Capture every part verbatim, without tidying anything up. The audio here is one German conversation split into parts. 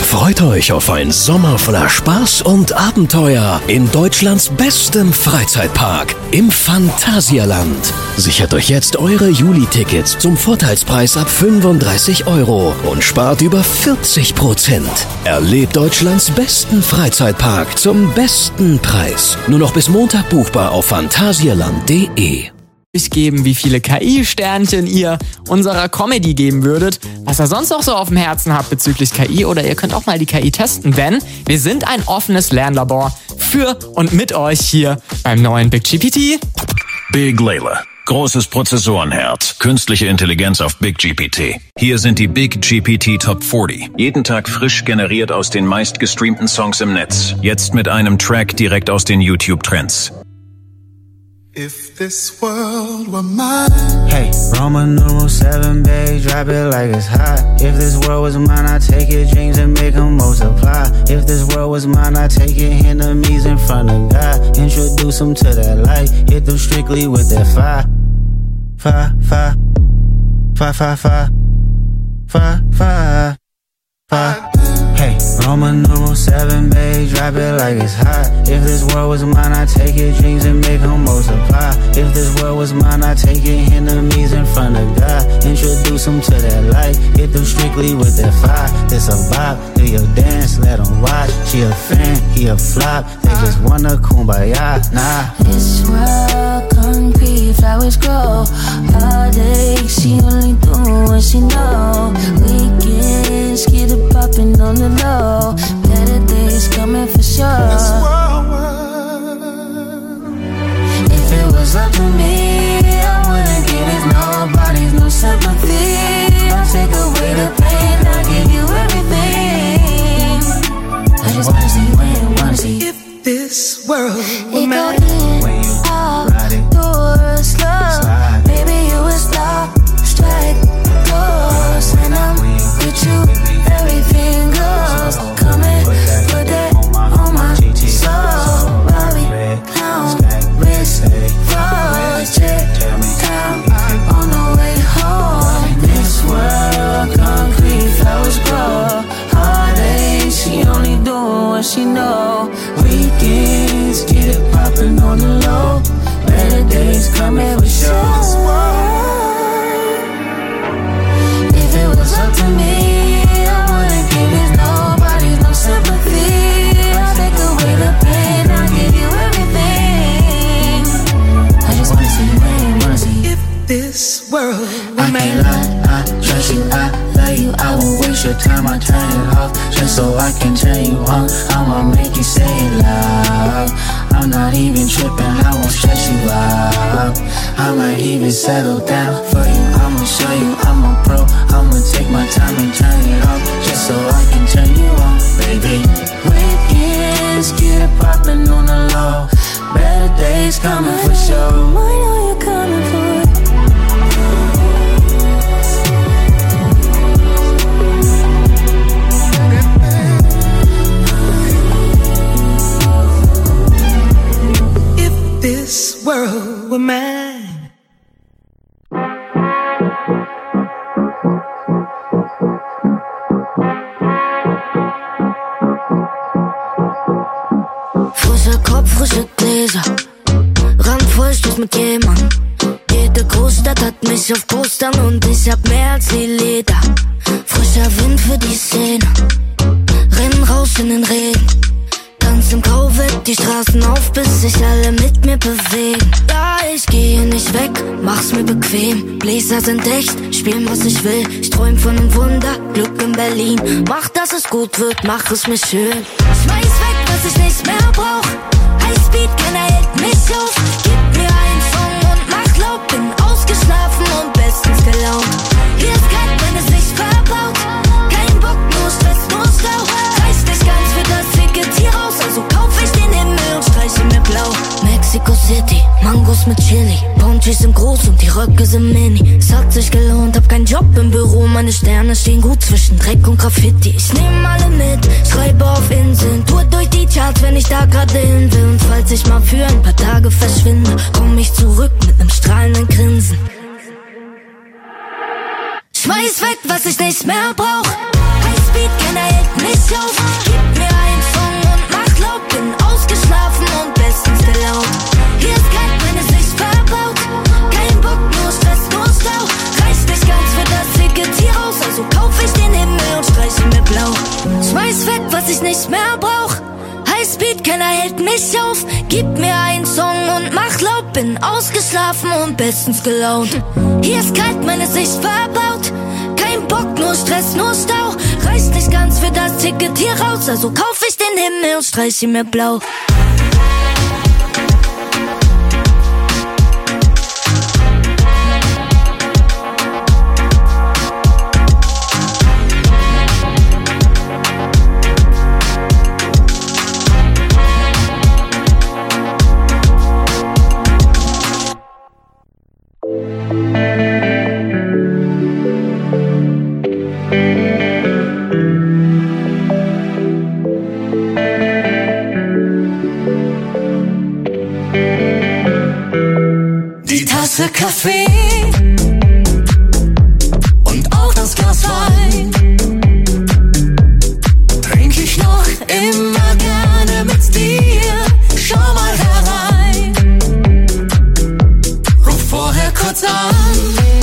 Freut euch auf einen Sommer voller Spaß und Abenteuer in Deutschlands bestem Freizeitpark, im Phantasialand. Sichert euch jetzt eure Juli-Tickets zum Vorteilspreis ab fünfunddreißig Euro und spart über vierzig Prozent. Erlebt Deutschlands besten Freizeitpark zum besten Preis. Nur noch bis Montag buchbar auf phantasialand punkt de. Geben, wie viele K I-Sternchen ihr unserer Comedy geben würdet, was ihr sonst noch so auf dem Herzen habt bezüglich K I, oder ihr könnt auch mal die K I testen, denn wir sind ein offenes Lernlabor für und mit euch hier beim neuen Big G P T. Big Layla. Großes Prozessorenherz. Künstliche Intelligenz auf Big G P T. Hier sind die Big G P T Top vierzig. Jeden Tag frisch generiert aus den meistgestreamten Songs im Netz. Jetzt mit einem Track direkt aus den YouTube-Trends. If this world were mine. Hey, Roman numeral seven, babe, drop it like it's hot. If this world was mine, I'd take your dreams and make them multiply. If this world was mine, I'd take your enemies in front of God. Introduce them to that light, hit them strictly with that fire. Fire, fire, fire, fire, fire, fire, fire, fire. Hey, Roman numeral seven, babe, drop it like it's hot. If this world was mine, I'd take your dreams and make them multiply. If this world was mine, I'd take your enemies in front of God. Introduce them to that light, hit them strictly with that fire. This a vibe, do your dance, let them watch. She a fan, he a flop, they just wanna kumbaya, nah. This world concrete, flowers grow. Heartache, she only do what she know. Weekends, get it poppin' on the low. Better days coming for sure. If it was up to me, I wouldn't give it nobody's no sympathy. I'll take away the pain, I'll give you everything. I just wanna see you win, wanna see. If this world were It mine. go in, out, door, slow. Maybe you would stop, strike, close. And I'm with you, everything goes. Come and put that on my soul. Bobby, clown, wrist, froze, check, down, on the way home. This world, concrete, flowers grow. Heartache, she only doing what she know. Weekends, get it poppin' on the low. Better days coming for sure. If it was up to me, I wouldn't give it nobody's no sympathy. I'll take away the pain, I'll give you everything. I just wanna see you win, wanna see you. If this world were I mine. can't lie, I trust you, I love you. I won't waste your time, I turn it off just so I can turn you on. I'ma make you say it loud. I'm not even tripping, I won't stress you out. I might even settle down for you. I'ma show you I'm a pro. I'ma take my time and turn it off just so I can turn you on, baby. Weekends, get it poppin' on the low. Better days coming for sure. I know you're coming for it. This world were mine. Frischer Kopf, frische Gläser, randvoll Stoß mit jemand. Jede Großstadt hat mich auf Postern und ich hab mehr als die Leder. Frischer Wind für die Szene, rennen raus in den Regen. Tanz im Grau weg, die Straßen auf, bis sich alle mit mir bewegen. Ja, ich gehe nicht weg, mach's mir bequem. Bläser sind echt, spielen was ich will. Ich träum von einem Wunder, Glück in Berlin. Mach, dass es gut wird, mach es mir schön. Schmeiß weg, was ich nicht mehr brauch. Highspeed, keiner hält mich auf. Gib mir einen Song und mach laut. Bin ausgeschlafen und bestens gelaunt. Hier ist kalt, wenn es sich verbaut. Kein Bock, nur Stress, nur Stau. Reiß nicht ganz für das Ticket hier raus. Also kauf ich den Himmel und streiche mir blau. Mexico City, Mangos mit Chili. Ponchis sind groß und die Röcke sind mini. Es hat sich gelohnt, hab keinen Job im Büro. Meine Sterne stehen gut zwischen Dreck und Graffiti. Ich nehm alle mit, schreibe auf Inseln. Tour durch die Charts, wenn ich da gerade hin will. Und falls ich mal für ein paar Tage verschwinde, komm ich zurück mit nem strahlenden Grinsen. Schmeiß weg, was ich nicht mehr brauch. Highspeed, keiner hält mich auf. ich nicht mehr brauch. Highspeed, keiner hält mich auf. Gib mir einen Song und mach laut. Bin ausgeschlafen und bestens gelaunt. Hier ist kalt, meine Sicht verbaut. Kein Bock, nur Stress, nur Stau. Reicht nicht ganz für das Ticket hier raus. Also kauf ich den Himmel und streich ihn mir blau. Kaffee und auch das Glas Wein trink ich noch immer gerne mit dir. Schau mal herein, ruf vorher kurz an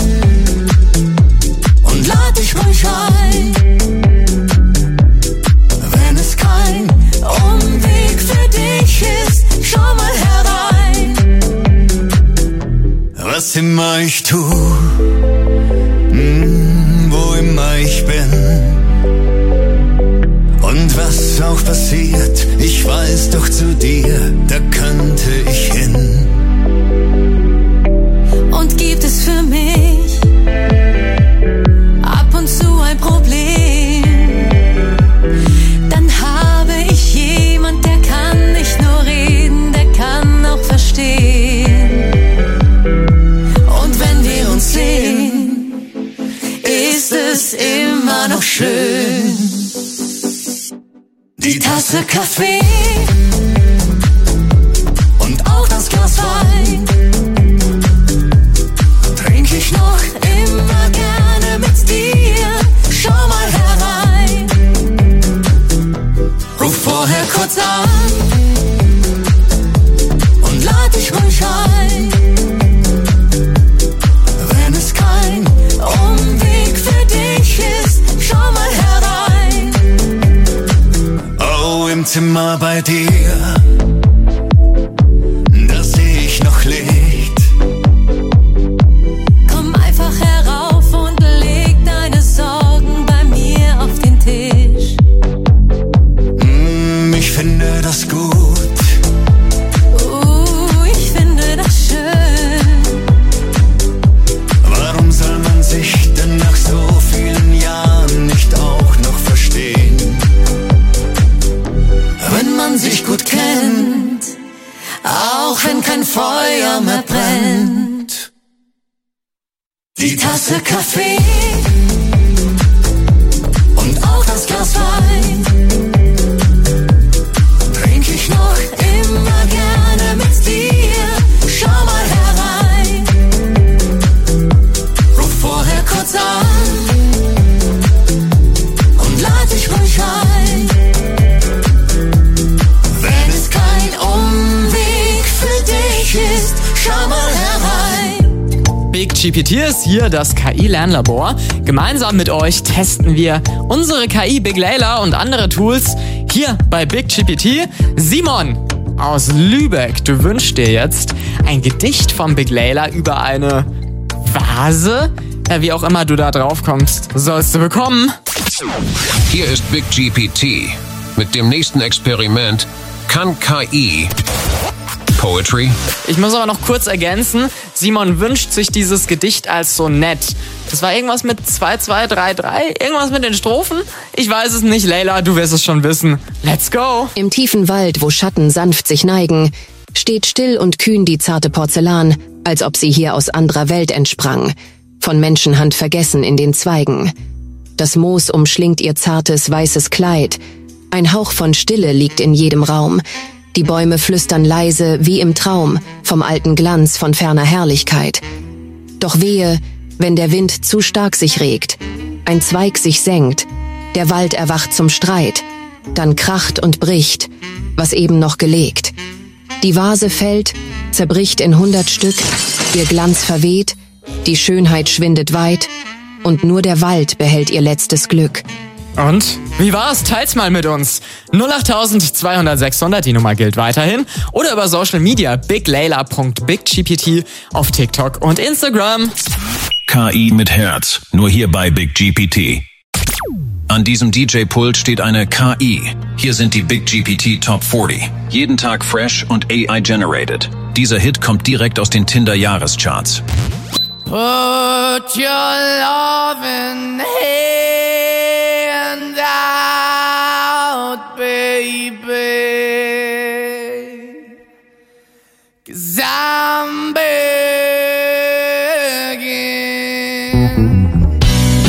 und lad dich ruhig ein. Wenn es kein Umweg für dich ist, schau mal herein. Was immer ich tu, mm, wo immer ich bin und was auch passiert, ich weiß doch zu dir, da könnte ich hin. Und gibt es für mich ab und zu ein Problem, dann habe ich jemand, der kann nicht nur reden, der kann auch verstehen. Sehen, ist es immer noch schön. Die Tasse Kaffee und auch das Glas Wein trink ich noch immer gerne mit dir. Schau mal herein, ruf vorher kurz an und lad dich ruhig ein. Umweg für dich ist, schau mal herein. Oh, im Zimmer bei dir, da seh ich noch Licht. Komm einfach herauf und leg deine Sorgen bei mir auf den Tisch. Mm, ich finde das gut. Uh, ich finde das schön. Warum soll man sich denn nach so vielen Jahren nicht auch noch verstehen? Wenn man sich gut kennt, auch wenn kein Feuer mehr brennt. Die Tasse Kaffee und auch das Glas Wein trink ich noch immer gerne mit dir. Schau mal herein, vorher kurz an und lad dich ruhig ein. Wenn es kein Umweg für dich ist, schau mal herein. Big G P T ist hier, das K I-Lernlabor. Gemeinsam mit euch testen wir unsere K I Big Layla und andere Tools hier bei Big G P T. Simon aus Lübeck, du wünschst dir jetzt ein Gedicht von Big Layla über eine Vase? Ja, wie auch immer du da drauf kommst, sollst du bekommen. Hier ist Big G P T. Mit dem nächsten Experiment kann K I Poetry. Ich muss aber noch kurz ergänzen, Simon wünscht sich dieses Gedicht als Sonett. Das war irgendwas mit zwei zwei drei drei, irgendwas mit den Strophen? Ich weiß es nicht, Layla, du wirst es schon wissen. Let's go! Im tiefen Wald, wo Schatten sanft sich neigen, steht still und kühn die zarte Porzellan, als ob sie hier aus anderer Welt entsprang, von Menschenhand vergessen in den Zweigen. Das Moos umschlingt ihr zartes, weißes Kleid, ein Hauch von Stille liegt in jedem Raum, die Bäume flüstern leise wie im Traum vom alten Glanz von ferner Herrlichkeit. Doch wehe, wenn der Wind zu stark sich regt, ein Zweig sich senkt, der Wald erwacht zum Streit, dann kracht und bricht, was eben noch gelegt. Die Vase fällt, zerbricht in hundert Stück, ihr Glanz verweht, die Schönheit schwindet weit, und nur der Wald behält ihr letztes Glück. Und? Wie war's? Teilt's mal mit uns. null acht zweihundert sechshundert, die Nummer gilt weiterhin. Oder über Social Media biglayla punkt biggpt auf TikTok und Instagram. K I mit Herz, nur hier bei Big G P T. An diesem D J-Pult steht eine K I. Hier sind die Big G P T Top vierzig. Jeden Tag fresh und A I-generated. Dieser Hit kommt direkt aus den Tinder-Jahrescharts. Put your loving hand out, baby, 'cause I'm begging.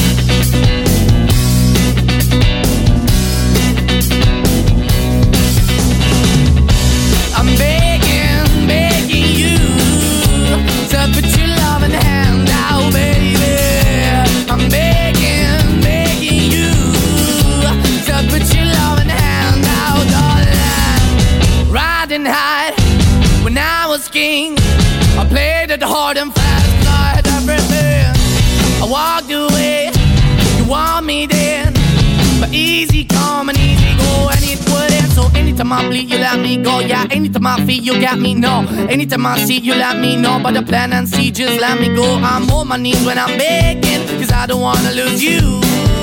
I'm begging, begging you to put your loving hand out, baby. I'm begging, begging you to put your loving hand out, darling. Riding high when I was king, I played it hard and fast, I had everything. I walked away, you want me then, but easy come and easy go, and it wouldn't. So anytime I bleed, you let me go. Yeah, anytime I feel, you got me, no. Anytime I see, you let me know. But the plan and see, just let me go. I'm on my knees when I'm begging, 'cause I don't wanna lose you.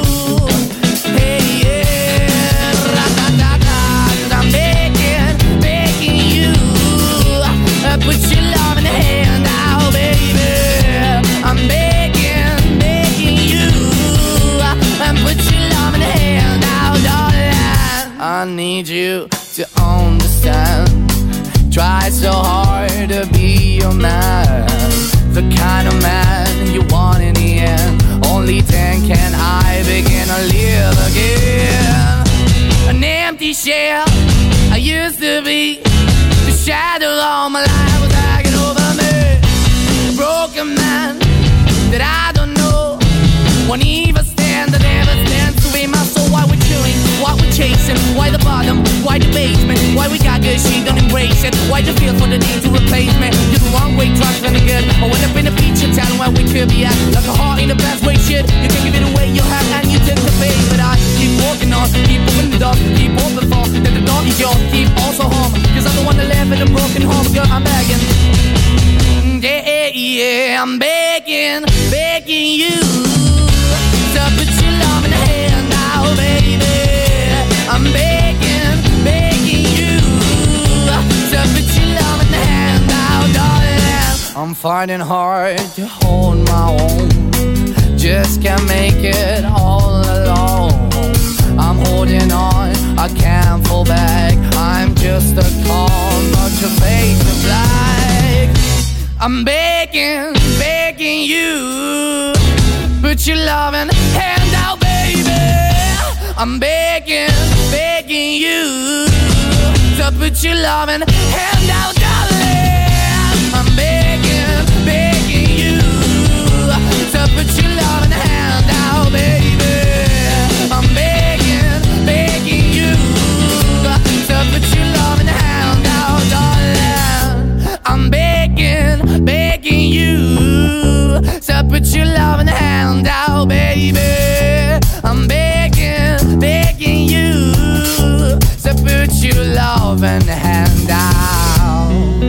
Hey, yeah, ra-da-da-da, 'cause I'm begging, begging you. Uh, put your love in the hand out, baby. I'm begging, begging you. Uh, and put your love in the hand out, darling. I need you to understand. Try so hard to be your man, the kind of man you want in the end. Only then can I begin to live again. An empty shell I used to be, the shadow all my life was hanging over me. A broken man that I don't know, won't even stand, that never stands to be my soul. Why we're chewing, why we're chasing, why the bottom, why the basement, why we got good, she don't embrace it, why the feel for the need to replace me. You're the wrong way, trying to good. I went up in a feature town where we could be at, like a heart in a best way, shit. You can give it away, you have, and you tend to pay, but I keep walking on, keep moving the door, keep open for, that the door is yours, keep also home, 'cause I'm the one that live in a broken home, girl, I'm begging. Yeah, yeah, I'm begging, begging you to put your love in the hand now, baby. I'm begging, begging you to put your love in the hand now, darling. I'm fighting hard to hold my own, just can't make it all alone. I'm holding on, I can't fall back, I'm just a call, not your face of black. I'm begging, begging you, put your loving hand out, baby. I'm begging, begging you to put your loving hand out, darling. I'm begging, begging you to put your loving hand out, baby. I'm begging, begging you to put your loving hand out, darling. I'm begging, begging you to put your loving hand out, baby. I'm begging, begging you to put your loving hand out.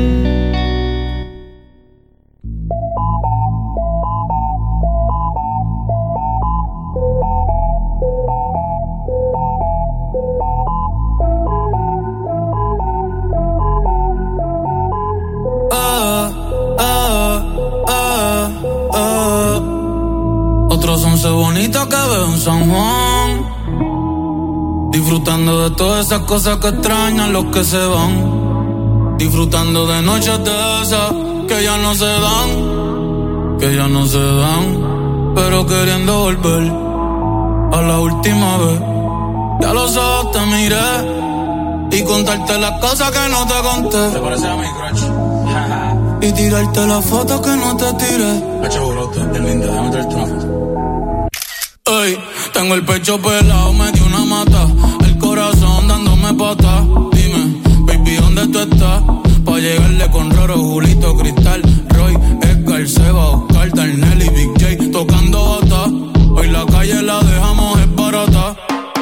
Otros once bonitas que veo en San Juan, disfrutando de todas esas cosas que extrañan los que se van, disfrutando de noches de esas que ya no se dan, que ya no se dan, pero queriendo volver a la última vez. Ya los ojos te miré y contarte las cosas que no te conté. ¿Te parece a mi crush? Y tirarte las fotos que no te tiré. Echa brote, es linda, déjame tirarte una foto. Ey, tengo el pecho pelado, me dio una mata, el corazón dándome patas. Dime, baby, ¿dónde tú estás? Pa' llegarle con Roro, Julito, Cristal, Roy, Edgar, Seba, Oscar, Darnell y Big J tocando bata. Hoy la calle la dejamos es barata.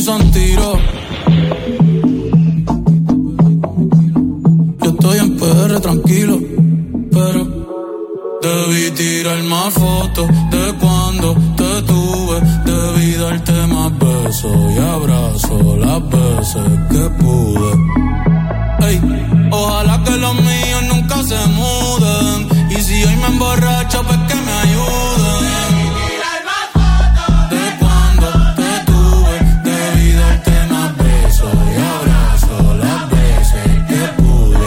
son tiros. Yo estoy en P R tranquilo, pero debí tirar más fotos de cuando te tuve. Debí darte más besos y abrazos las veces que pude. Ey, ojalá que los míos nunca se muden. Y si hoy me emborracho, pues que me ayuden. De cuando te tuve, debí darte más besos y abrazos las veces que pude.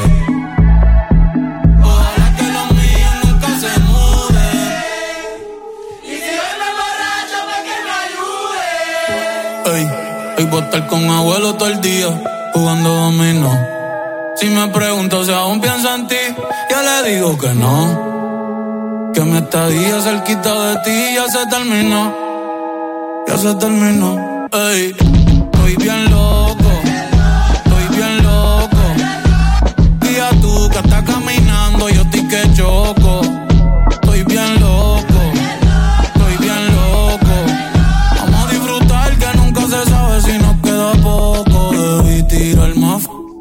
Ojalá que los míos nunca se muden. Y si hoy me emborracho, pues que me ayuden. Ey, hoy voy a estar con abuelo todo el día jugando dominó. Si me pregunto si aún pienso en ti, yo le digo que no. Que mi estadía cerquita de ti ya se terminó. Ya se terminó. Ey, estoy bien loco. Estoy bien loco. Guía tú que estás caminando, yo estoy que choco. Estoy bien loco. Estoy bien loco. Vamos a disfrutar que nunca se sabe si nos queda poco. Debí tirar más.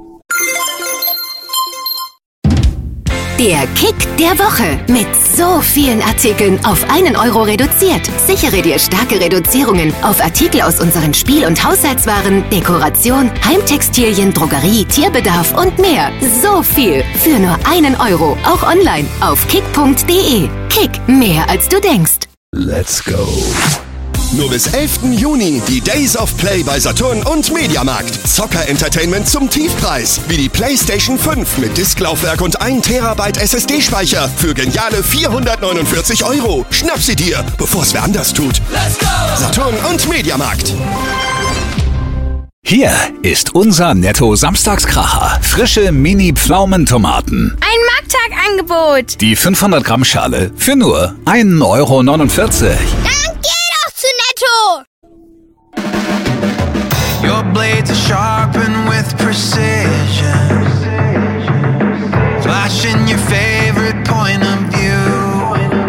Der Kick der Woche. Mit so vielen Artikeln auf einen Euro reduziert. Sichere dir starke Reduzierungen auf Artikel aus unseren Spiel- und Haushaltswaren, Dekoration, Heimtextilien, Drogerie, Tierbedarf und mehr. So viel für nur einen Euro. Auch online auf kick punkt de. Kick, mehr als du denkst. Let's go. Nur bis elften Juni die Days of Play bei Saturn und Mediamarkt. Zocker-Entertainment zum Tiefpreis. Wie die PlayStation fünf mit Disklaufwerk und ein Terabyte S S D-Speicher für geniale vierhundertneunundvierzig Euro. Schnapp sie dir, bevor es wer anders tut. Let's go! Saturn und Mediamarkt. Hier ist unser Netto-Samstagskracher. Frische Mini-Pflaumentomaten. Ein Markttagangebot. Die fünfhundert Gramm Schale für nur ein Euro neunundvierzig. Dann geh doch zu Netto. Your blades are sharpened with precision. Flashing your favorite point of view.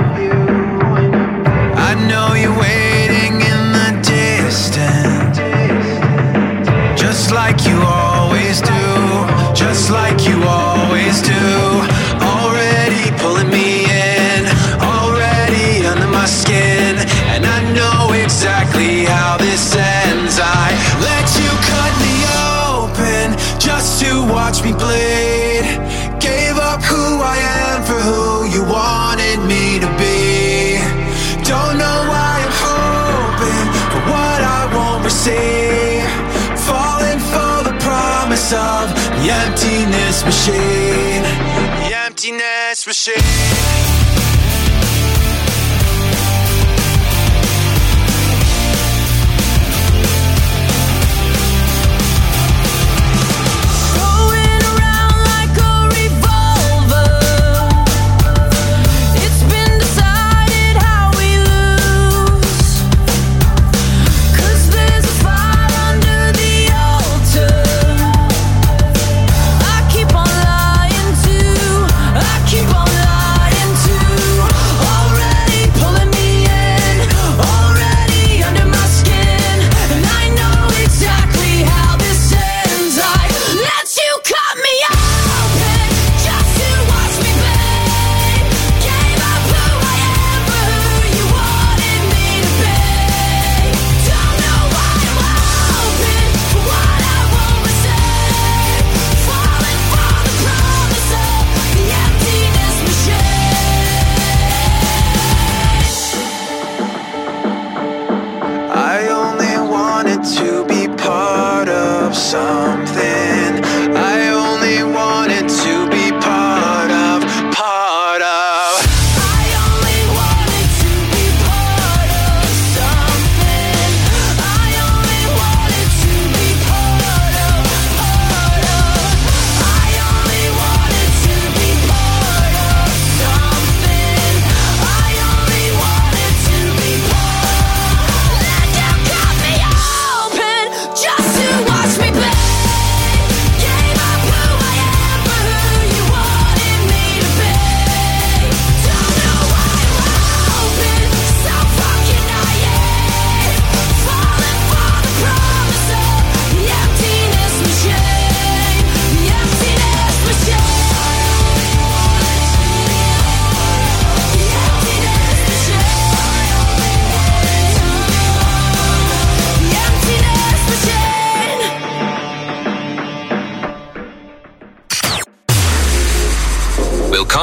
I know you're waiting in the distance. Just like you always do, just like you always do. Already pulling me in, already under my skin. And I know exactly how this ends. I let you cut me open just to watch me bleed. Gave up who I am for who you wanted me to be. Don't know why I'm hoping for what I won't receive. Falling for the promise of the emptiness machine. The emptiness machine. Keep on lying to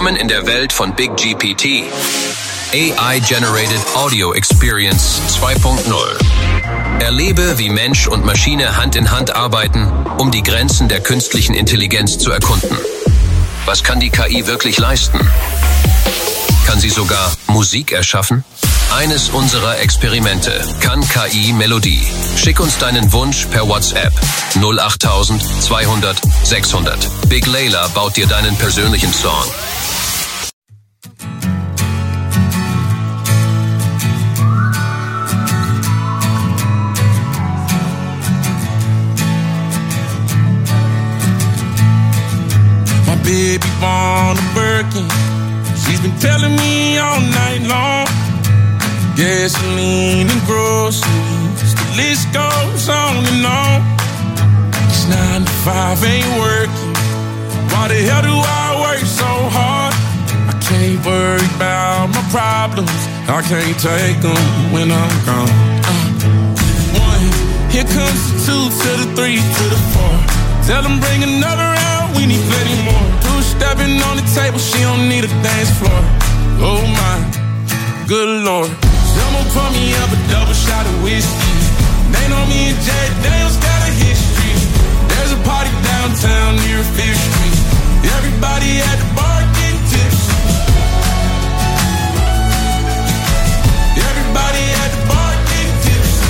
Willkommen in der Welt von Big G P T. A I-Generated Audio Experience zwei Punkt null. Erlebe, wie Mensch und Maschine Hand in Hand arbeiten, um die Grenzen der künstlichen Intelligenz zu erkunden. Was kann die K I wirklich leisten? Kann sie sogar Musik erschaffen? Eines unserer Experimente. Kann K I Melodie? Schick uns deinen Wunsch per WhatsApp. null acht zweihundert sechshundert. Big Layla baut dir deinen persönlichen Song. My baby born a Birkin. She's been telling me all night long. Gasoline and groceries, the list goes on and on. It's nine to five, ain't working. Why the hell do I work so hard? I can't worry about my problems. I can't take them when I'm gone. Uh, one, here comes the two to the three to the four. Tell them bring another round, we need plenty more. Two stepping on the table, she don't need a dance floor. Oh my, good Lord. Someone pour me up a double shot of whiskey. They know me and Jay Daniels got a history. There's a party downtown near Fifth Street. Everybody at the bar getting tipsy. Everybody at the bar getting tipsy.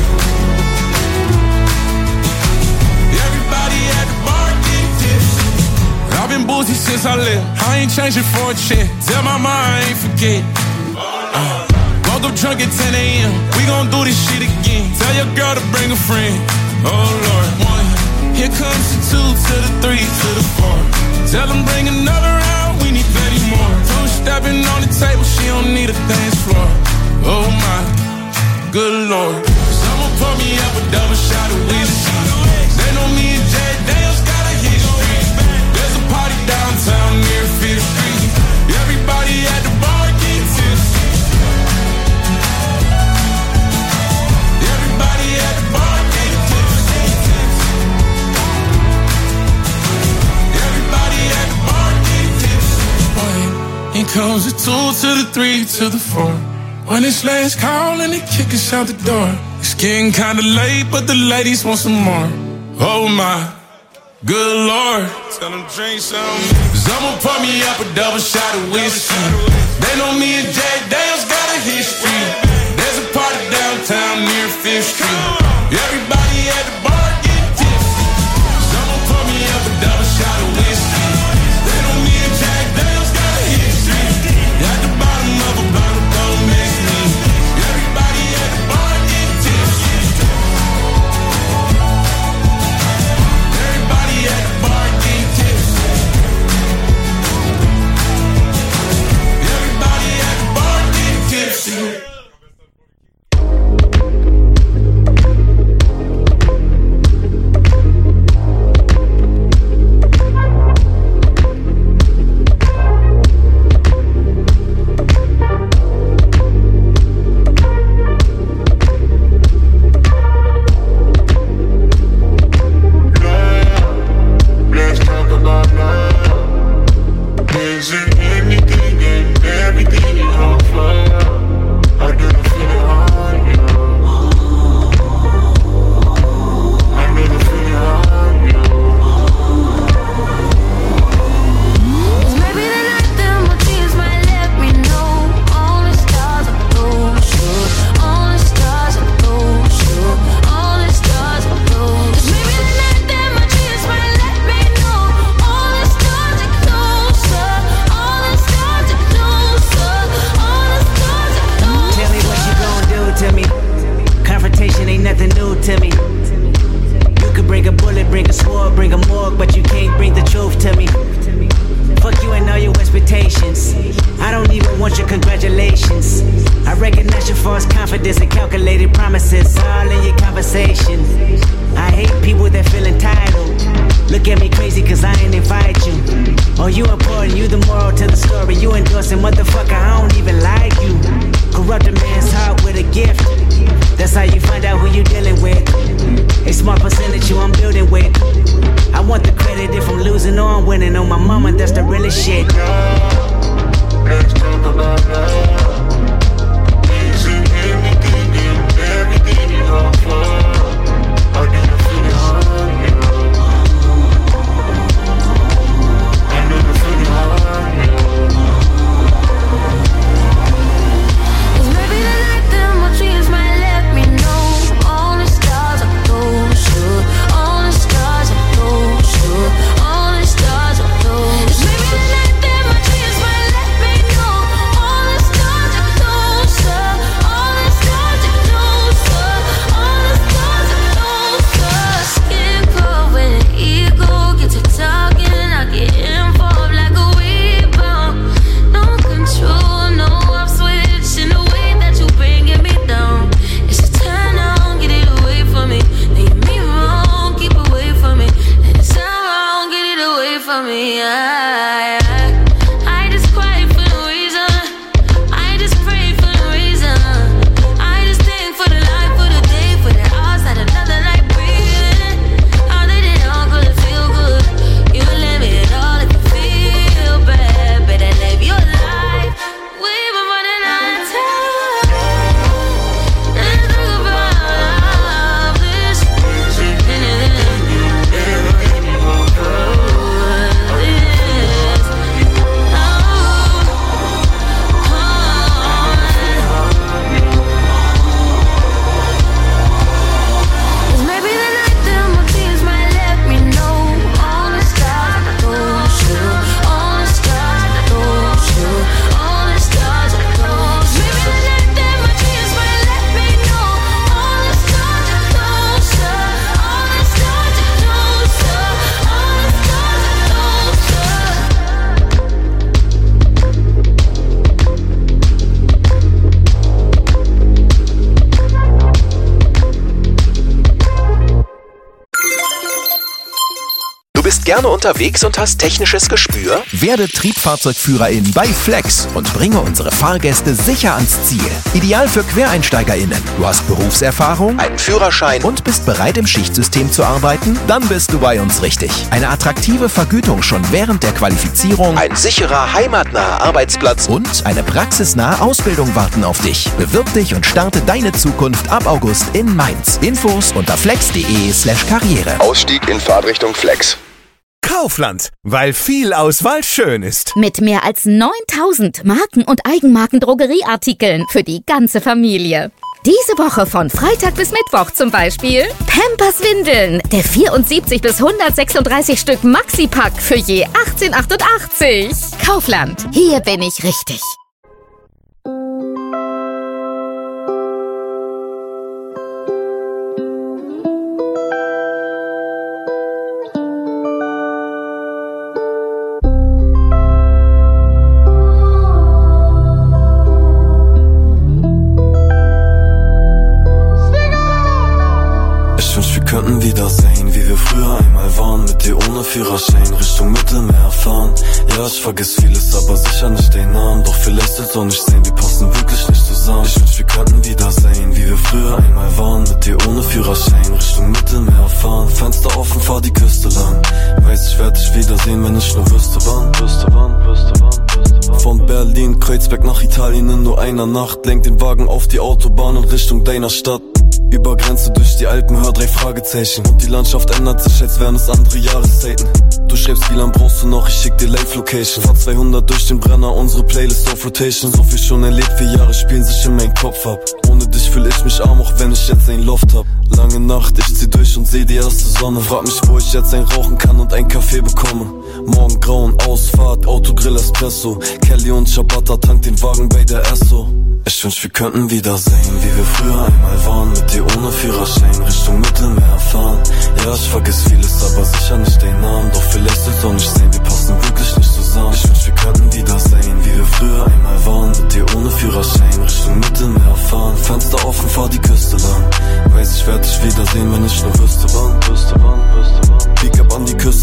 Everybody at the bar getting tipsy. I've been boozy since I left. I ain't changing for a check. Tell my mom I ain't forget. Uh. Woke up drunk at ten a.m. We gon' do this shit again. Tell your girl to bring a friend. Oh Lord. One, here comes the two to the three to the four. Tell them bring another round, we need plenty more. Two stepping on the table, she don't need a dance floor. Oh my, good Lord. Someone pour me up a double shot of whiskey. They know me and Jay Daniels got a history. There's a party downtown near Fifth Street. Everybody at the bar getting tipsy. Here comes the two to the three to the four. When it's last call and they kick us out the door. It's getting kinda late, but the ladies want some more. Oh my, good Lord. Tell them drink some. Someone pour me up a double shot of whiskey. They know me and Jay Daniels got a history. There's a party downtown near Fifth Street. Everybody at the bar getting tipsy. Someone pour me up a double shot of whiskey. They know me and Jay Daniels got a history. At the bottom of a bottle, don't mix me. Everybody at the bar getting tipsy. Everybody at the bar getting tipsy. Everybody at the bar getting tipsy. That's how you find out who you dealing with. A smart percentage you I'm building with. I want the credit if I'm losing or I'm winning. On my mama, that's the realest shit. Let's talk about love. Is it everything and everything you offer? Or do you feel it hard? I know you feel it hard. Cause maybe the night that my dreams might let me know. All the stars are closer. All the stars are closer. All the stars are closer. Maybe the night that my dreams might let me know. All the stars are closer. All the stars are closer. All the stars are closer. Skin cold when the ego gets to talking. I get involved like a rebound. No control, no off switch in the way that you bringing me down. It's a turn on, get it away from me. Leave me wrong, keep away from me. And it's wrong, get it away from me. I, I, I just cry for no reason. I just pray for no reason. I just think for the life, for the day, for the hours that another night breathing. How they did all good, feel good. You let me at all if you feel bad. Better live your life. We've been running out of time. Let's talk about all this. Cause maybe the night that my dreams might let me know. All the stars are closer. All the stars are closer. All the stars are closer. Maybe the night that my dreams might let me know. All the stars are closer. All the stars are closer. All the stars are closer. Du bist gerne unterwegs und hast technisches Gespür? Werde Triebfahrzeugführerin bei Flex und bringe unsere Fahrgäste sicher ans Ziel. Ideal für QuereinsteigerInnen. Du hast Berufserfahrung, einen Führerschein und bist bereit, im Schichtsystem zu arbeiten? Dann bist du bei uns richtig. Eine attraktive Vergütung schon während der Qualifizierung, ein sicherer, heimatnaher Arbeitsplatz und eine praxisnahe Ausbildung warten auf dich. Bewirb dich und starte deine Zukunft ab August in Mainz. Infos unter flex.de slash karriere. Ausstieg in Fahrtrichtung Flex. Kaufland, weil viel Auswahl schön ist. Mit mehr als neuntausend Marken- und Eigenmarken-Drogerieartikeln für die ganze Familie. Diese Woche von Freitag bis Mittwoch zum Beispiel Pampers Windeln, der vierundsiebzig bis hundertsechsunddreißig Stück Maxi-Pack für je achtzehn achtundachtzig. Kaufland, hier bin ich richtig. Könnten wieder sehen, wie wir früher einmal waren. Mit dir ohne Führerschein Richtung Mittelmeer fahren. Ja, ich vergiss vieles, aber sicher nicht den Namen. Doch vielleicht sollst du nicht sehen, wir passen wirklich nicht zusammen. Ich wünsch, wir könnten wieder sehen, wie wir früher einmal waren. Mit dir ohne Führerschein Richtung Mittelmeer fahren. Fenster offen, fahr die Küste lang. Weiß, ich werd dich wiedersehen, wenn ich nur wüsste wann. Wüsste wann, wüsste wann, wüsste wann. Von Berlin, Kreuzberg nach Italien in nur einer Nacht. Lenk den Wagen auf die Autobahn in Richtung deiner Stadt. Über Grenze durch die Alpen, hör drei Fragezeichen. Und die Landschaft ändert sich, als wären es andere Jahreszeiten. Du schreibst, wie lang brauchst du noch, ich schick dir Live-Location. Fahr zweihundert durch den Brenner, unsere Playlist auf Rotation. So viel schon erlebt, vier Jahre spielen sich in meinen Kopf ab. Ohne dich fühl ich mich arm, auch wenn ich jetzt ein Loft hab. Lange Nacht, ich zieh durch und seh die erste Sonne. Frag mich, wo ich jetzt ein rauchen kann und ein Kaffee bekomme. Morgen grauen, Ausfahrt, Autogrill, Espresso. Kelly und Ciabatta, tank den Wagen bei der Esso. Ich wünsch, wir könnten wieder sehen, wie wir früher einmal waren. Mit dir ohne Führerschein Richtung Mittelmeer fahren. Ja, ich vergiss vieles, aber sicher nicht den Namen. Doch vielleicht sollst du nicht sehen, wir passen wirklich nicht zusammen. Ich wünsch, wir könnten wieder sehen, wie wir früher einmal waren. Mit dir ohne Führerschein Richtung Mittelmeer fahren. Fenster offen, fahr die Küste lang. Weiß, ich werd dich wiedersehen, wenn ich nur wüsste wann. Wüsste wann, wüsste wann. Pick up an die Küste, seh das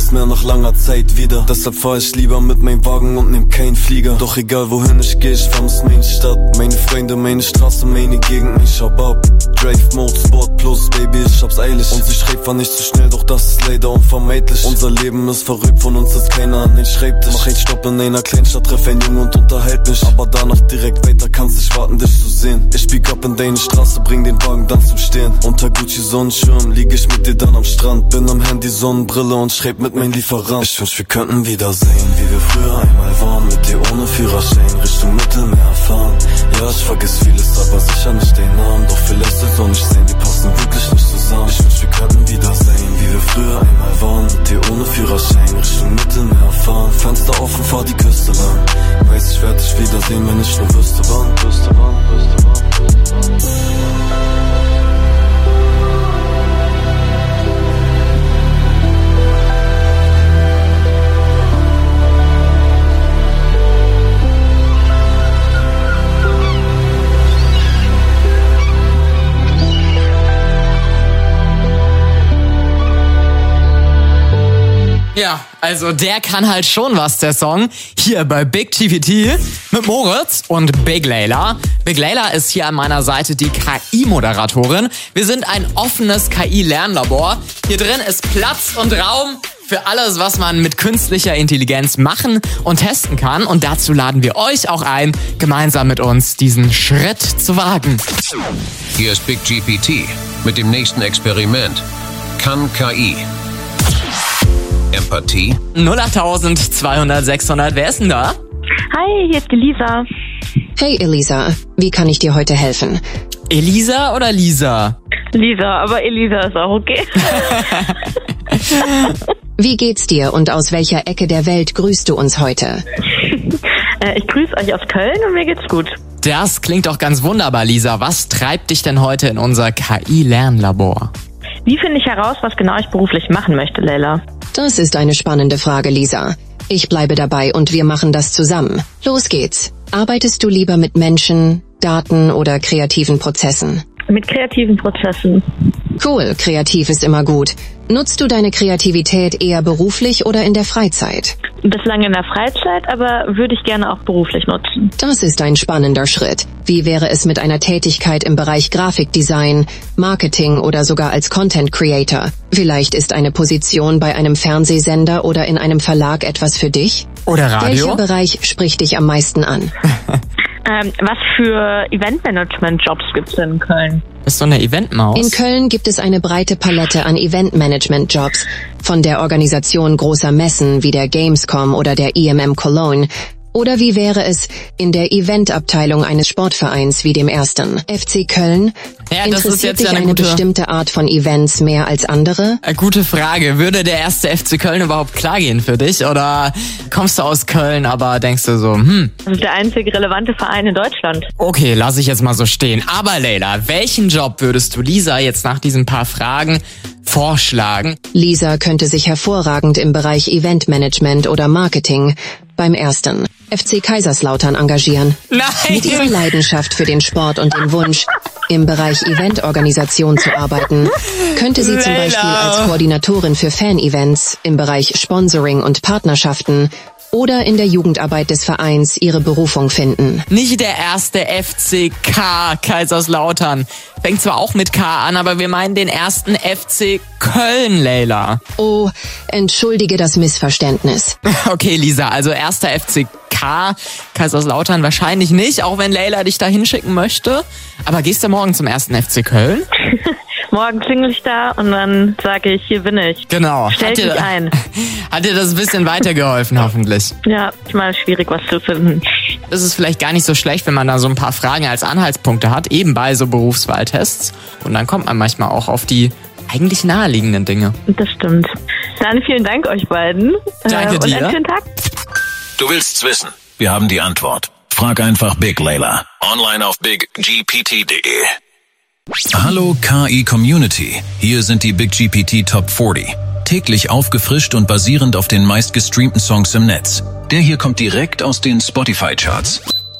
nichts mehr nach langer Zeit wieder. Deshalb fahr ich lieber mit meinem Wagen und nehm keinen Flieger. Doch egal wohin ich geh, ich vermiss meine Stadt. Meine Freunde, meine Straße, meine Gegend, ich hab ab. Drive Mode, Sport Plus, Baby, ich hab's eilig. Und sie schreibt zwar nicht zu schnell, doch das ist leider unvermeidlich. Unser Leben ist verrückt, von uns ist keiner an den Schreibtisch. Mach einen Stopp in einer Kleinstadt, treff einen Jungen und unterhalt mich. Aber danach direkt weiter, kannst nicht warten, dich zu sehen. Ich bieg ab in deine Straße, bring den Wagen dann zum Stehen. Unter Gucci Sonnenschirm, lieg ich mit dir dann am Strand. Bin am Handy, Sonnenbrille und schreib mit meinem Lieferant. Ich wünsch, wir könnten wiedersehen, wie wir früher einmal waren. Mit dir ohne Führerschein, Richtung Mittelmeer fahren. Ja, ich vergiss vieles, aber sicher nicht den Namen. Doch vielleicht sollst du nicht sehen, die passen wirklich nicht zusammen. Ich wünsch, wir könnten wiedersehen, wie wir früher einmal waren. Mit dir ohne Führerschein, Richtung Mittelmeer fahren. Fenster offen, fahr die Küste lang. Weiß, ich werd dich wiedersehen, wenn ich nur wüsste wann, wüsste wann, wüsste wann, wüsste wann. Ja, also der kann halt schon was, der Song. Hier bei Big G P T mit Moritz und Big Layla. Big Layla ist hier an meiner Seite die K I-Moderatorin. Wir sind ein offenes K I-Lernlabor. Hier drin ist Platz und Raum für alles, was man mit künstlicher Intelligenz machen und testen kann. Und dazu laden wir euch auch ein, gemeinsam mit uns diesen Schritt zu wagen. Hier ist Big G P T mit dem nächsten Experiment. Kann K I Empathie? null acht zweihundert sechshundert, wer ist denn da? Hi, hier ist Elisa. Hey Elisa, wie kann ich dir heute helfen? Elisa oder Lisa? Lisa, aber Elisa ist auch okay. Wie geht's dir und aus welcher Ecke der Welt grüßt du uns heute? Ich grüße euch aus Köln und mir geht's gut. Das klingt doch ganz wunderbar, Lisa. Was treibt dich denn heute in unser K I-Lernlabor? Wie finde ich heraus, was genau ich beruflich machen möchte, Layla? Das ist eine spannende Frage, Lisa. Ich bleibe dabei und wir machen das zusammen. Los geht's. Arbeitest du lieber mit Menschen, Daten oder kreativen Prozessen? Mit kreativen Prozessen. Cool, kreativ ist immer gut. Nutzt du deine Kreativität eher beruflich oder in der Freizeit? Bislang in der Freizeit, aber würde ich gerne auch beruflich nutzen. Das ist ein spannender Schritt. Wie wäre es mit einer Tätigkeit im Bereich Grafikdesign, Marketing oder sogar als Content Creator? Vielleicht ist eine Position bei einem Fernsehsender oder in einem Verlag etwas für dich? Oder Radio? Welcher Bereich spricht dich am meisten an? ähm, was für Eventmanagement-Jobs gibt's denn in Köln? Bist du eine Eventmaus? In Köln gibt es eine breite Palette an Eventmanagement-Jobs, von der Organisation großer Messen wie der Gamescom oder der I M M Cologne. Oder wie wäre es in der Eventabteilung eines Sportvereins wie dem ersten F C Köln? Ja, das Interessiert ist jetzt dich ja eine, eine gute, bestimmte Art von Events mehr als andere? Eine gute Frage. Würde der erste F C Köln überhaupt klar gehen für dich? Oder kommst du aus Köln, aber denkst du so, hm? Das ist der einzige relevante Verein in Deutschland. Okay, lass ich jetzt mal so stehen. Aber Layla, welchen Job würdest du Lisa jetzt nach diesen paar Fragen vorschlagen? Lisa könnte sich hervorragend im Bereich Eventmanagement oder Marketing beim ersten F C Kaiserslautern engagieren. Nein! Mit ihrer Leidenschaft für den Sport und dem Wunsch, im Bereich Eventorganisation zu arbeiten, könnte sie zum Layla. Beispiel als Koordinatorin für Fan-Events im Bereich Sponsoring und Partnerschaften oder in der Jugendarbeit des Vereins ihre Berufung finden. Nicht der erste F C K Kaiserslautern. Fängt zwar auch mit K an, aber wir meinen den ersten F C Köln, Layla. Oh, entschuldige das Missverständnis. Okay, Lisa, also erster F C K Kaiserslautern wahrscheinlich nicht, auch wenn Layla dich da hinschicken möchte. Aber gehst du morgen zum ersten F C Köln? Morgen klingel ich da und dann sage ich, hier bin ich. Genau. Stell dich ein. Hat dir das ein bisschen weitergeholfen, hoffentlich? Ja, ist mal schwierig, was zu finden. Das ist vielleicht gar nicht so schlecht, wenn man da so ein paar Fragen als Anhaltspunkte hat, eben bei so Berufswahltests. Und dann kommt man manchmal auch auf die eigentlich naheliegenden Dinge. Das stimmt. Dann vielen Dank euch beiden. Danke und dir. einen schönen Tag. Du willst's wissen? Wir haben die Antwort. Frag einfach Big Layla. Online auf big g p t punkt d e. Hallo K I-Community. Hier sind die Big G P T Top vierzig. Täglich aufgefrischt und basierend auf den meistgestreamten Songs im Netz. Der hier kommt direkt aus den Spotify-Charts.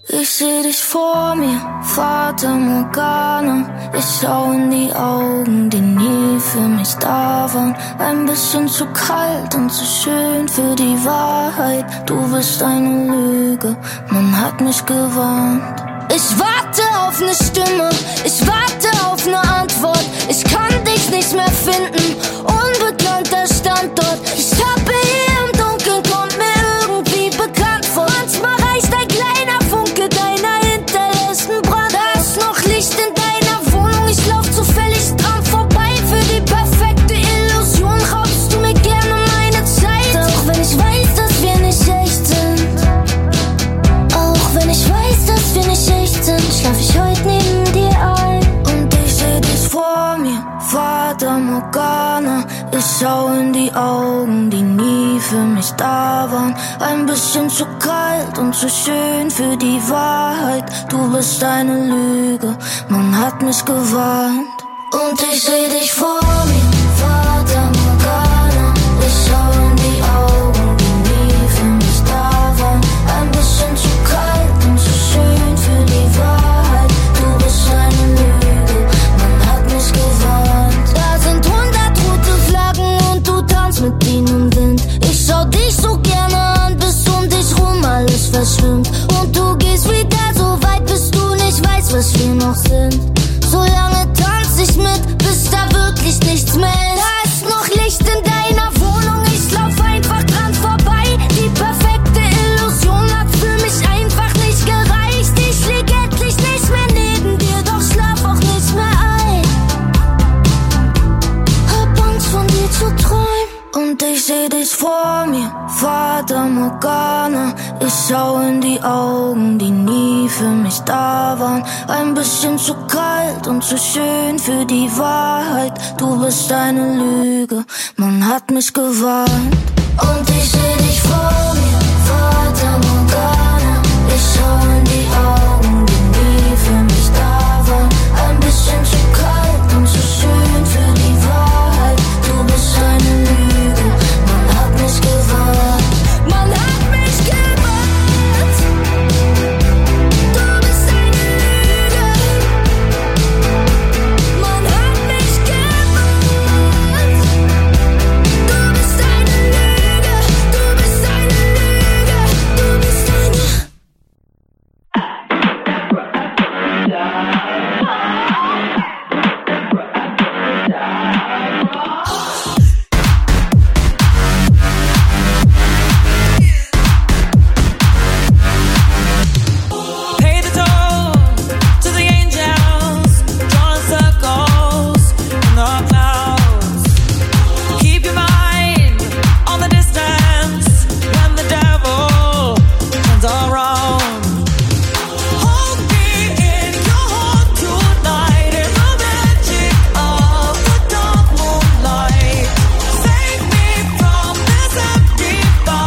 Ich seh dich vor mir, Fata Morgana. Ich schau in die Augen, die nie für mich da waren. Ein bisschen zu kalt und zu schön für die Wahrheit. Du bist eine Lüge, man hat mich gewarnt. Ich warte auf ne Stimme, ich warte auf ne Antwort. Ich kann dich nicht mehr finden, unbekannter Standort. Ich tappe hier im Dunkeln, kommt mir irgendwie bekannt vor. Manchmal reicht ein kleiner Funke deiner hinterlässten Brand. Da ist noch Licht in deiner Wohnung, ich lauf zufällig dran vorbei. Für die perfekte Illusion raubst du mir gerne meine Zeit. Auch wenn ich weiß, dass wir nicht echt sind, auch wenn ich weiß, dass wir nicht echt sind, schlaf ich heute neben dir ein. Und ich seh dich vor mir, Fata Morgana. Ich schau in die Augen, die nie für mich da waren. Ein bisschen zu kalt und zu schön für die Wahrheit. Du bist eine Lüge, man hat mich gewarnt. Und ich seh dich vor mir, Fata Morgana. Ich schau in die Augen, die nie für mich da waren. Ein bisschen zu kalt und zu schön für die Wahrheit. Du bist eine Lüge, man hat mich gewarnt. Da sind hundert rote Flaggen und du tanzt mit ihnen im Wind. Ich schau dich so gerne an, bis um dich rum alles verschwimmt. Und du gehst wieder so weit, bis du nicht weißt, was wir noch sind. So lange tanz ich mit, bis da wirklich nichts mehr ist. Da ist noch Licht in deiner Wohnung, ich lauf einfach dran vorbei. Die perfekte Illusion hat für mich einfach nicht gereicht. Ich lieg endlich nicht mehr neben dir, doch schlaf auch nicht mehr ein. Hab Angst von dir zu träumen. Und ich seh dich vor mir, Fata Morgana. Ich schau in die Augen, die nie für mich da waren. Ein bisschen zu kalt und zu schön für die Wahrheit. Du bist eine Lüge, man hat mich gewarnt. Und ich seh dich vor mir, Fata Morgana. Ich schau in die Augen, die nie für mich da waren. Ein bisschen zu kalt und zu schön für die Wahrheit. Du bist eine Lüge, man hat mich gewarnt. Man hat mich gewarnt. Du bist eine Lüge, man hat mich gewarnt. Du bist eine Lüge, du bist eine Lüge, du bist eine. Pay the toll to the angels, drawing circles in the clouds. Keep your mind on the distance when the devil turns around. Hold me in your heart tonight in the magic of the dark moonlight. Save me from this empty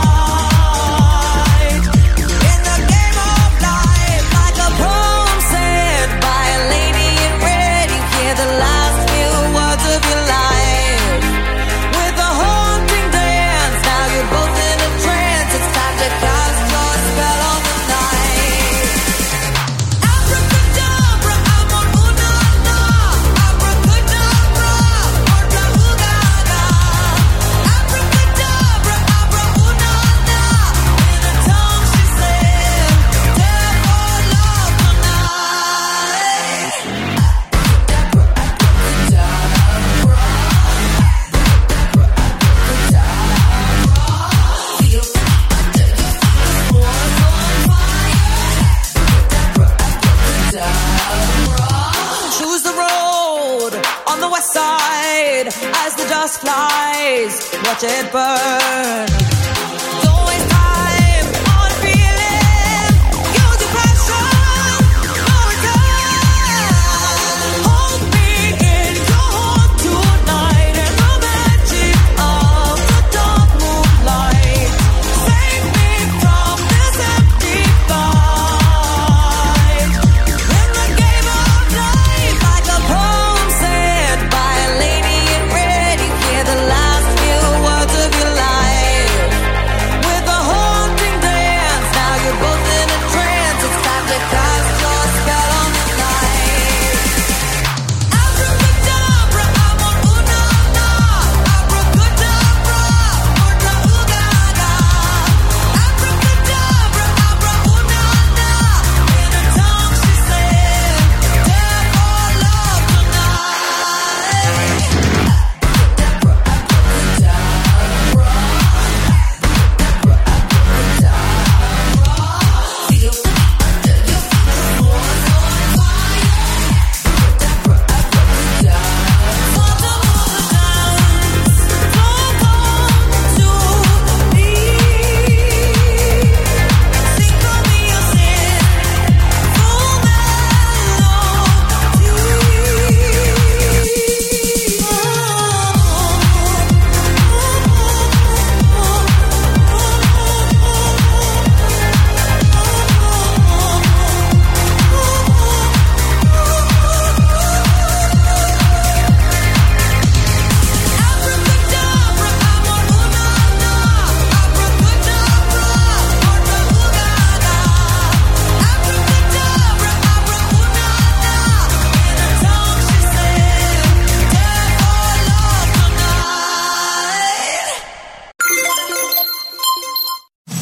fight. In the game of life, like a poem said by a lady in red, you hear the last few words of your life. With a haunting dance, now you're both in a trance. It's time to cast your spell on the night. Abracadabra, amor, una, na. Abracadabra, otra jugada. Abracadabra, abra, una, na. In a tongue she said, tell for love tonight. Choose the road on the west side as the dust flies. Watch it burn. Don't waste time on feeling. Use your passion. No return. Hold me in your heart tonight in the magic of the dark moonlight. Save me from this empty fight. In the game of life, like a poem said by a lady in red, you hear the last few words of your life.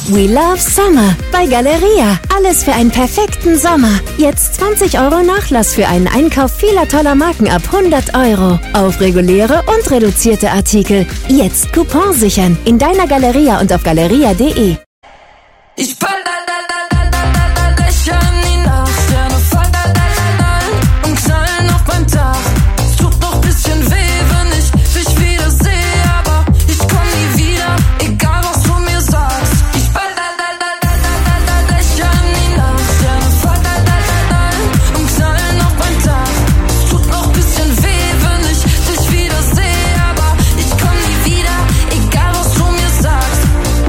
We love Summer bei Galeria. Alles für einen perfekten Sommer. Jetzt zwanzig Euro Nachlass für einen Einkauf vieler toller Marken ab hundert Euro. Auf reguläre und reduzierte Artikel. Jetzt Coupon sichern. In deiner Galeria und auf galeria punkt de. Ich fall da da da da da da Dächer in die Nacht, Sterne fallen da da da da und knallen auf beim Tag. Es tut noch bisschen weh, wenn ich dich wieder sehe, aber ich komm nie wieder, egal was du mir sagst. Ich fall da da da da da da da Dächer in die Nacht, Sterne fallen da da da da und knallen auf beim Tag. Es tut noch bisschen weh, wenn ich dich wieder sehe, aber ich komm nie wieder, egal was du mir sagst.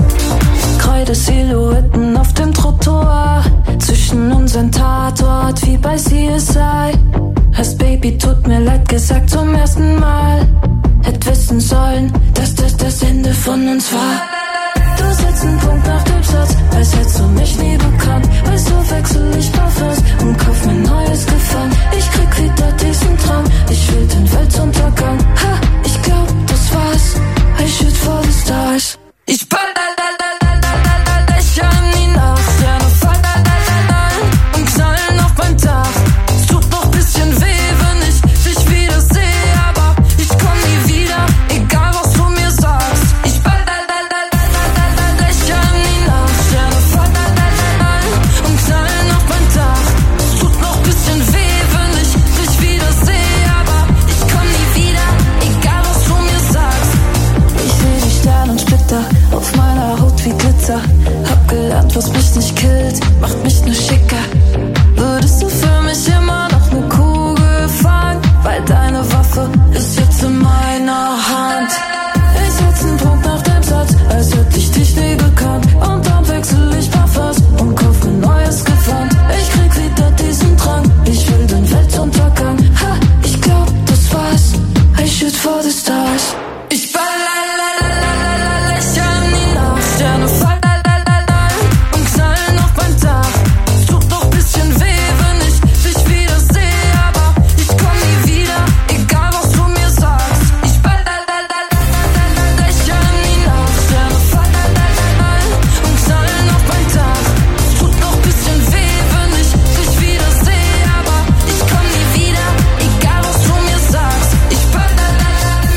Kreide Silhouetten auf dem Trottoir, zwischen unseren Tatort wie bei C S I. Hast Baby, tut mir leid gesagt zum ersten Mal. Hätt wissen sollen, dass das das Ende von uns war. Du setzt einen Punkt nach dem Satz, als hättest du mich nie bekannt. Weißt du, wechsel ich Parfums und kauf mir neues Gefallen. Ich krieg wieder diesen Traum, ich will den Weltuntergang. Ha, ich glaub, das war's, I shoot for the stars. Ich ball da da da da da da da Dächer in die Nacht, Sterne fallen da da da da und knallen auf beim Tag. Es tut noch bisschen weh, wenn ich dich wieder sehe, aber ich komm nie wieder, egal was du mir sagst. Ich ball da da da da da da da Dächer in die Nacht, Sterne fallen da da da da und knallen auf beim Tag. Es tut noch bisschen weh, wenn ich dich wieder sehe, aber ich komm nie wieder, egal was du mir sagst. Ich seh die Sternensplitter auf meiner Haut wie Glitzer. Hab gelernt, was mich nicht killt, macht mich nur schicker. Würdest du für mich immer noch ne Kugel fangen? Weil deine Waffe ist jetzt in meiner Hand. Ich setz einen Punkt nach dem Satz, als hätte ich dich nie gekannt. Und dann wechsel ich Parfums und kauf mir neues Gewand. Ich krieg wieder diesen Drang, ich will den Weltuntergang. Ha, ich glaub, das war's, I shoot for the stars. Ich ball la la la la la Löcher in die Nacht, Sterne fallen da da da da und knallen auf beim Tag. Es tut noch bisschen weh, wenn ich dich wieder sehe, aber ich komm nie wieder, egal was du mir sagst. Ich ball da da da da da da Löcher in die Nacht, Sterne fallen da da da da und knallen auf beim Tag. Es tut noch bisschen weh, wenn ich dich wieder sehe, aber ich komm nie wieder, egal was du mir sagst. Ich ball da da da da.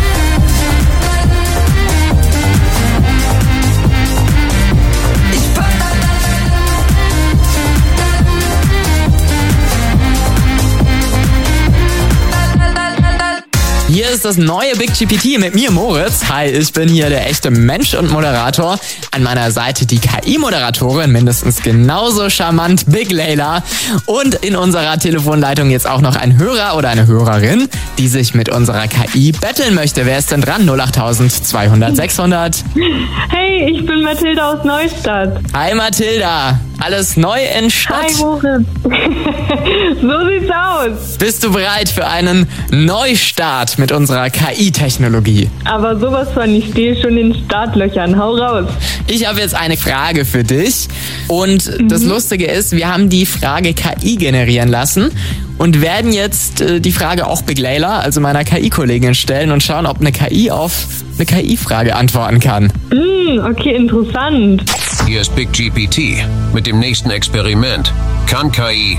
Hier ist das neue Big G P T mit mir, Moritz. Hi, ich bin hier der echte Mensch und Moderator. An meiner Seite die K I-Moderatorin, mindestens genauso charmant, Big Layla. Und in unserer Telefonleitung jetzt auch noch ein Hörer oder eine Hörerin, die sich mit unserer K I betteln möchte. Wer ist denn dran? null acht zweihundert sechshundert. Hey, ich bin Mathilda aus Neustadt. Hi Mathilda, alles neu in Stadt. Hi Moritz. So sieht's aus. Bist du bereit für einen Neustart mit unserer K I-Technologie? Aber sowas von, ich stehe schon in Startlöchern. Hau raus. Ich habe jetzt eine Frage für dich. Und mhm. das Lustige ist, wir haben die Frage K I generieren lassen und werden jetzt äh, die Frage auch Big Layla, also meiner K I-Kollegin, stellen und schauen, ob eine K I auf eine K I-Frage antworten kann. Mm, okay, interessant. Hier ist Big G P T mit dem nächsten Experiment. Kann K I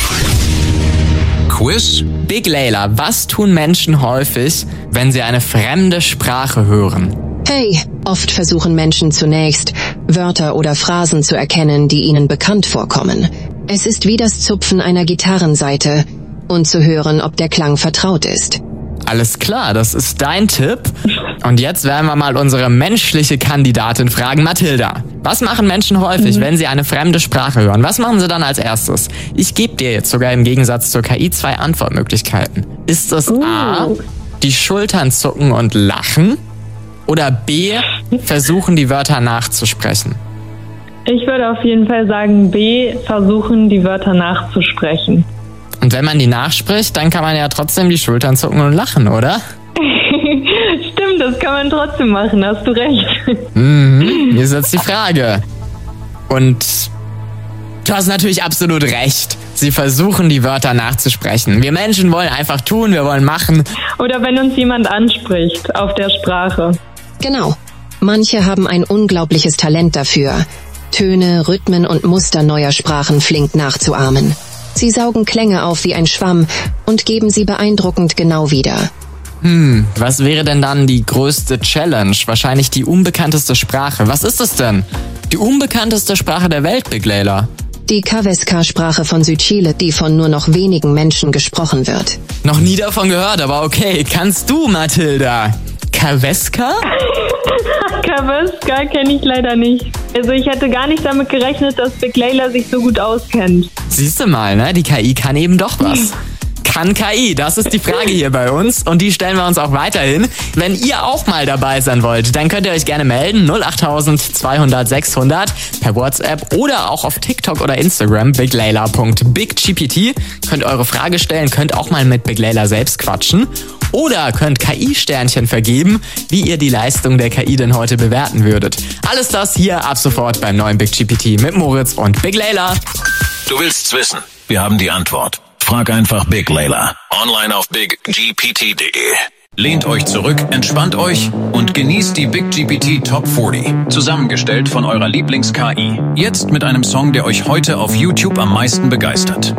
Quiz? Big Layla, was tun Menschen häufig, wenn sie eine fremde Sprache hören? Hey, oft versuchen Menschen zunächst, Wörter oder Phrasen zu erkennen, die ihnen bekannt vorkommen. Es ist wie das Zupfen einer Gitarrensaite und zu hören, ob der Klang vertraut ist. Alles klar, das ist dein Tipp. Und jetzt werden wir mal unsere menschliche Kandidatin fragen. Mathilda, was machen Menschen häufig, mhm. wenn sie eine fremde Sprache hören? Was machen sie dann als erstes? Ich gebe dir jetzt sogar im Gegensatz zur K I zwei Antwortmöglichkeiten. Ist es uh. A, die Schultern zucken und lachen? Oder B, versuchen die Wörter nachzusprechen? Ich würde auf jeden Fall sagen B, versuchen die Wörter nachzusprechen. Und wenn man die nachspricht, dann kann man ja trotzdem die Schultern zucken und lachen, oder? Stimmt, das kann man trotzdem machen, hast du recht. Mhm, hier ist jetzt die Frage. Und du hast natürlich absolut recht. Sie versuchen, die Wörter nachzusprechen. Wir Menschen wollen einfach tun, wir wollen machen. Oder wenn uns jemand anspricht auf der Sprache. Genau. Manche haben ein unglaubliches Talent dafür, Töne, Rhythmen und Muster neuer Sprachen flink nachzuahmen. Sie saugen Klänge auf wie ein Schwamm und geben sie beeindruckend genau wieder. Hm, was wäre denn dann die größte Challenge? Wahrscheinlich die unbekannteste Sprache. Was ist es denn? Die unbekannteste Sprache der Welt, Big Layla? Die Kaveska-Sprache von Südchile, die von nur noch wenigen Menschen gesprochen wird. Noch nie davon gehört, aber okay. Kannst du, Mathilda? Kaveska? Kaveska kenne ich leider nicht. Also ich hätte gar nicht damit gerechnet, dass Big Layla sich so gut auskennt. Siehst du mal, ne? Die K I kann eben doch was. Kann K I? Das ist die Frage hier bei uns und die stellen wir uns auch weiterhin. Wenn ihr auch mal dabei sein wollt, dann könnt ihr euch gerne melden. null acht zweihundert sechshundert per WhatsApp oder auch auf TikTok oder Instagram biglayla punkt biggpt. Könnt eure Frage stellen, könnt auch mal mit Big Layla selbst quatschen. Oder könnt K I-Sternchen vergeben, wie ihr die Leistung der K I denn heute bewerten würdet. Alles das hier ab sofort beim neuen Big G P T mit Moritz und Big Layla. Du willst's wissen? Wir haben die Antwort. Frag einfach Big Layla. Online auf big g p t punkt d e. Lehnt euch zurück, entspannt euch und genießt die Big G P T Top vierzig. Zusammengestellt von eurer Lieblings-K I. Jetzt mit einem Song, der euch heute auf YouTube am meisten begeistert.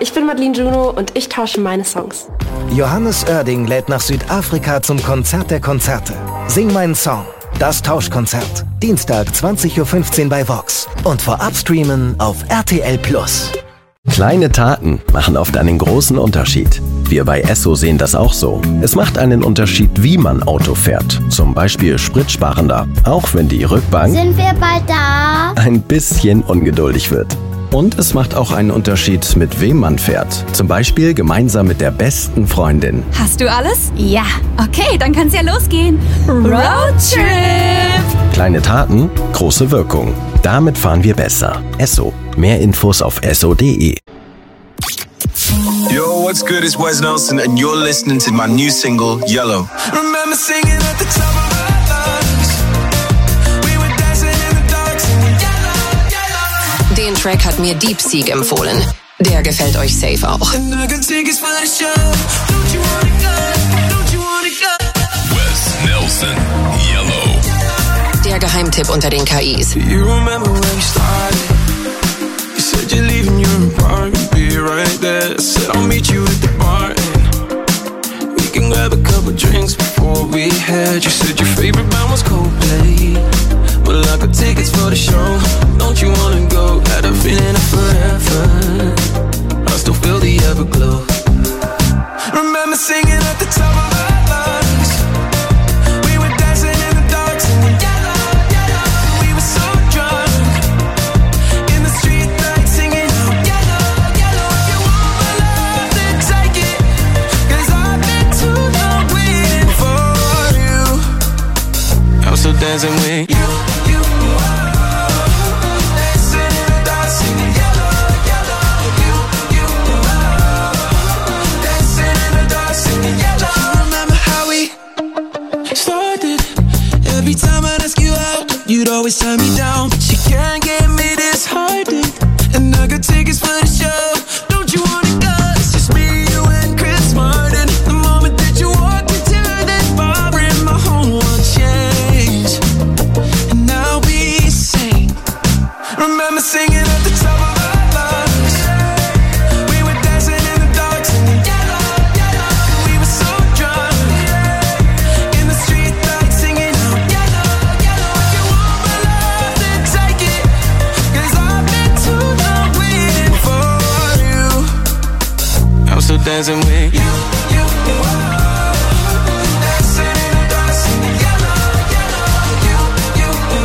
ich bin Madeline Juno und ich tausche meine Songs. Johannes Oerding lädt nach Südafrika zum Konzert der Konzerte. Sing meinen Song. Das Tauschkonzert. Dienstag zwanzig Uhr fünfzehn bei Vox. Und vorab streamen auf R T L Plus. Kleine Taten machen oft einen großen Unterschied. Wir bei Esso sehen das auch so. Es macht einen Unterschied, wie man Auto fährt. Zum Beispiel spritsparender. Auch wenn die Rückbank Sind wir bald da? ein bisschen ungeduldig wird. Und es macht auch einen Unterschied, mit wem man fährt. Zum Beispiel gemeinsam mit der besten Freundin. Hast du alles? Ja. Okay, dann kann's ja losgehen. Roadtrip! Kleine Taten, große Wirkung. Damit fahren wir besser. Esso. Mehr Infos auf esso punkt de. Yo, what's good? It's Wes Nelson and you're listening to my new single, Yellow. Remember singing at the top of our lungs. We were dancing in the dark, singing yellow, yellow. Den Track hat mir Deep Seek empfohlen. Der gefällt euch safe auch. And I got tickets for the show. Don't you wanna go? Don't you wanna go? Wes Nelson, Yellow. Der Geheimtipp unter den K Is. You remember when we started? You said you're leaving your apartment, be right there. I said I'll meet you at the bar and we can grab a couple drinks before we head. You said your favorite band was Coldplay. Well, I got tickets for the show. Don't you wanna go? Had a feeling of forever. I still feel the everglow. Remember singing at the top of our lungs. We were dancing in the dark, singing yellow, yellow. We were so drunk in the street light, singing out yellow, yellow. If you want my love, then take it. 'Cause I've been too long waiting for you. I'm still dancing with you. Every time I ask you out, you'd always turn me down. But you can't get me disheartened. And I got tickets for the show. Don't you wanna go? It's just me, you and Chris Martin. The moment that you walk into that bar in my whole world changed. And I'll be sane. Remember singing at the top of our lungs. We were dancing in the dark, singing yellow, yellow. We were so drunk in the street lights, singing out yellow, yellow. If you want my love, then take it. 'Cause I've been too long waiting for you. I'm still dancing with you. Dancing in the dark, singing yellow, yellow. You, you,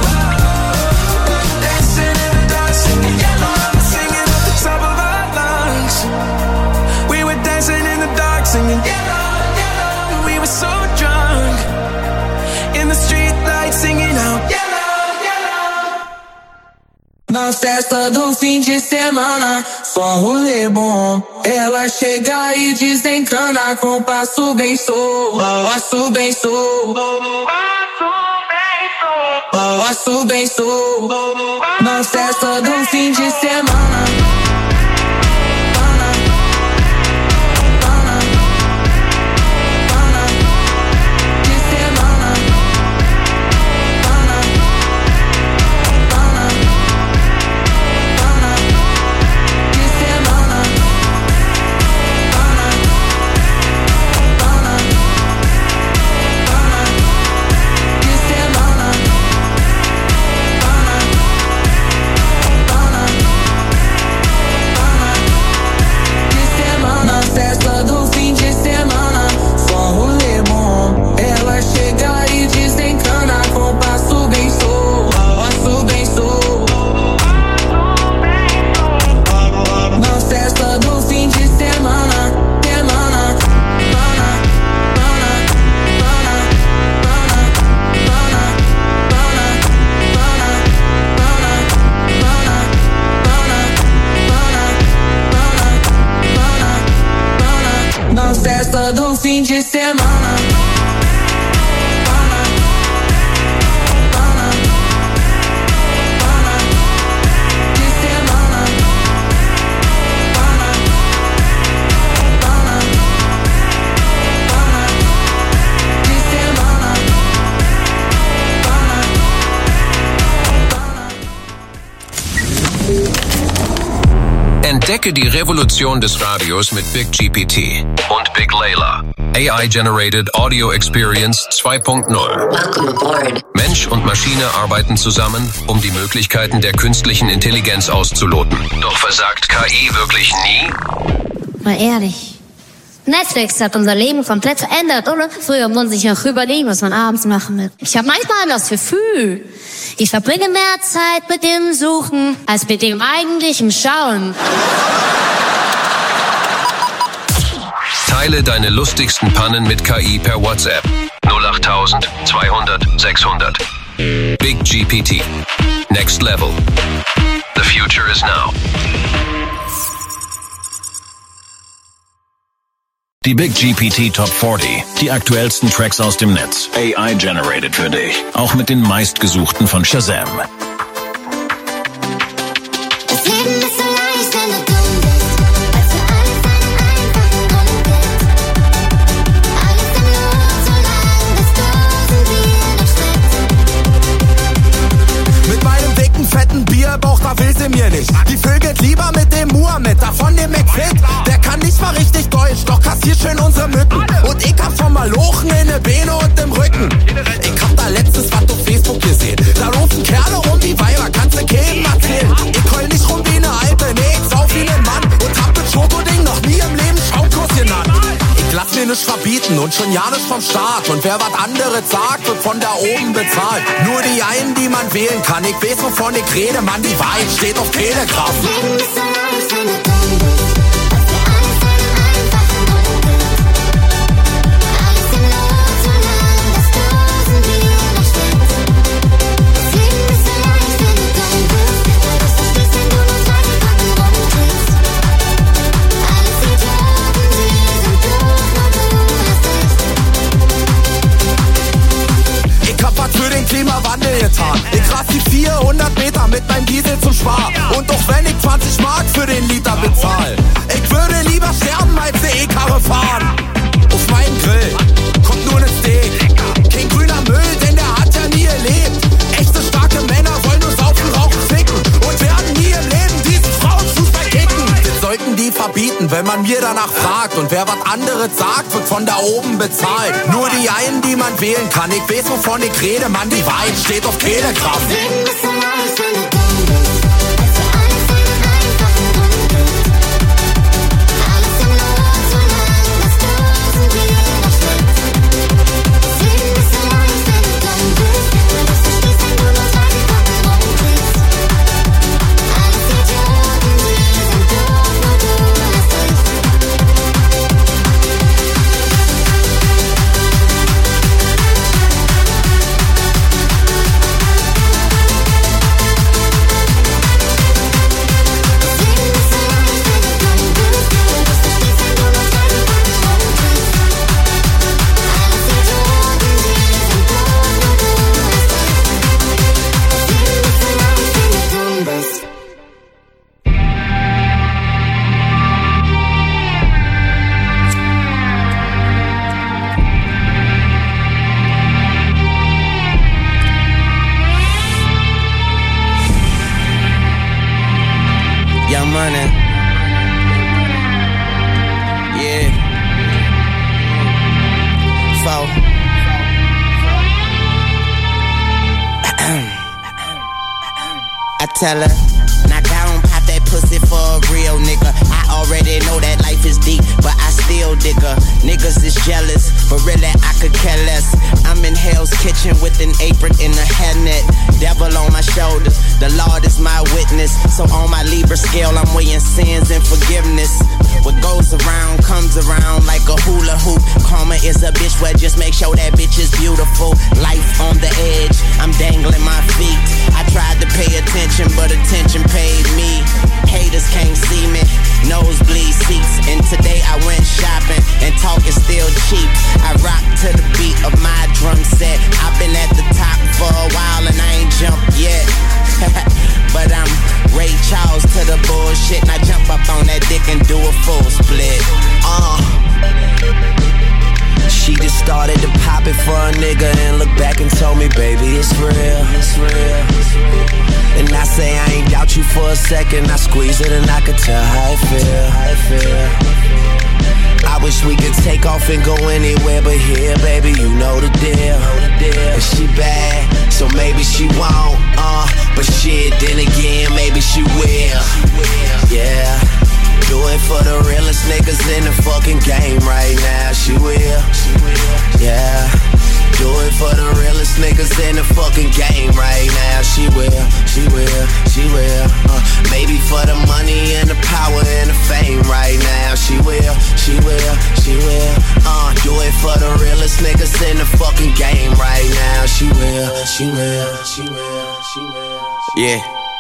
dancing in the dark, singing yellow. I'm singing at the top of our lungs. We were dancing in the dark, singing yellow, yellow. We were so drunk in the street lights, singing out yellow, yellow. Na festa do fim de semana, só rolê bom. Ela chega e desencana com passo bem sou, passo bem sou, passo bem sou. Na festa do fim de semana. Do fim de semana. Entdecke die Revolution des Radios mit Big G P T und Big Layla. A I-Generated Audio Experience zwei Punkt null. Mensch und Maschine arbeiten zusammen, um die Möglichkeiten der künstlichen Intelligenz auszuloten. Doch versagt K I wirklich nie? Mal ehrlich. Netflix hat unser Leben komplett verändert, oder? Früher muss ich noch überlegen, was man abends machen will. Ich habe manchmal das Gefühl, ich verbringe mehr Zeit mit dem Suchen, als mit dem eigentlichen Schauen. Teile deine lustigsten Pannen mit K I per WhatsApp. null acht tausend zweihundert sechshundert. Big G P T. Next level. The future is now. Die Big G P T Top vierzig. Die aktuellsten Tracks aus dem Netz. A I-generated für dich. Auch mit den meistgesuchten von Shazam. Mit meinem dicken, fetten Bierbauch, da will sie mir nicht. Die vögelt lieber mit dem Muhammad, da von dem McFit. Der kann nicht mal richtig Deutsch, doch kassiert schön unsere Mücken. Und ich hab schon mal Lochen in der Beine und im Rücken. Ich hab da letztens was auf Facebook gesehen. Da rufen Kerle um die Weiber, kannst du keinem erzählen. Ich heul nicht rum wie ne Alpe, nee, ich sauf wie nen Mann. Und hab mit Schokoding noch nie im Leben Schaumkurs genannt. Ich lass mir nichts verbieten und schon ja nicht vom Staat. Und wer was anderes sagt, wird von da oben bezahlt. Nur die einen, die man wählen kann. Ich weiß, wovon ich rede, Mann, die Wahrheit steht auf Telegram. Klimawandel getan. Ich rast die vierhundert Meter mit meinem Diesel zum Spar. Und auch wenn ich zwanzig Mark für den Liter bezahl, ich würde lieber sterben, als eine E-Karre fahren. Auf meinen Grill kommt nur ne Steak. Kein grüner Müll, denn der hat ja nie gelebt. Echte starke Männer wollen nur saufen, rauchen, ficken und werden nie im Leben diesen Frauenfußball kicken. Das sollten die verbieten, wenn man mir danach fragt. Und wer was anderes sagt, wird von da oben bezahlt. Nur die einen, die man wählen kann. Ich weiß, wovon ich rede, Mann, die Wahrheit steht auf Telegram. Tell her, now go and pop that pussy for a real nigga. I already know that life is deep, but I still dig her. Niggas is jealous, but really I could care less. I'm in Hell's Kitchen with an apron in a hairnet. Devil on my shoulders, the Lord is my witness. So on my Libra scale, I'm weighing sins and forgiveness. What goes around comes around like a hula hoop. Karma is a bitch, well just make sure that bitch is beautiful. Life on the edge, I'm dangling my feet. I tried to pay attention, but attention paid me. Haters can't see me, nosebleed seats. And today I went shopping, and talk is still cheap. I rock to the beat of my drum set. I've been at the top for a while and I ain't jumped yet. But I'm Ray Charles to the bullshit, and I jump up on that dick and do a full split. Uh She just started to pop it for a nigga and looked back and told me, baby, it's real, it's real. And And I say I ain't doubt you for a second. I squeeze it and I could tell how I feel, how I feel. I wish we could take off and go anywhere but here, baby, you know the deal. And she bad, so maybe she won't, uh, but shit, then again, maybe she will. Yeah, do it for the realest niggas in the fucking game right now. She will, yeah. Do it for the realest niggas in the fucking game right now. She will, she will, she will. Uh, maybe for the money and the power and the fame right now. She will, she will, she will. Uh, do it for the realest niggas in the fucking game right now. She will, she will, she will, she will. Yeah.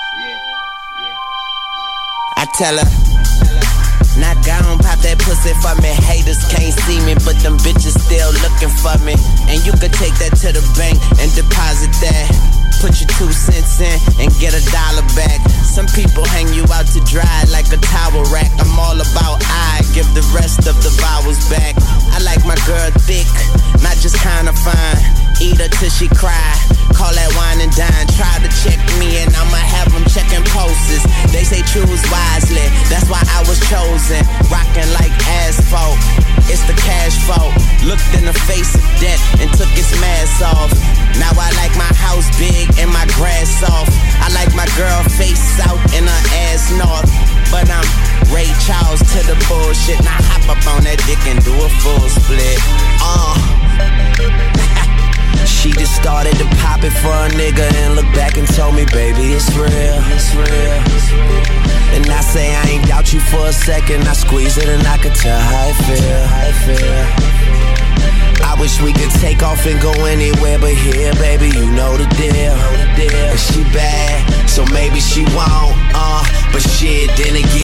I tell her. Now go on, pop that pussy for me. Haters can't see me, but them bitches still looking for me. And you could take that to the bank and deposit that. Put your two cents in and get a dollar back. Some people hang you out to dry like a towel rack. I'm all about I give the rest of the vowels back. I like my girl thick, not just kinda fine. Eat her till she cry. Call that wine and dine. Try to check me and I'ma have them checking pulses. They say choose wisely, that's why I was chosen. Rocking like asphalt, it's the cash fault. Looked in the face of death and took its mask off. Now I like my house big and my grass soft. I like my girl face south and her ass north. But I'm Ray Charles to the bullshit. Now hop up on that dick and do a full split. Uh She just started to pop it for a nigga and look back and told me, baby, it's real, it's real. And I say I ain't doubt you for a second. I squeeze it and I could tell how I feel, how I feel. I wish we could take off and go anywhere but here, baby, you know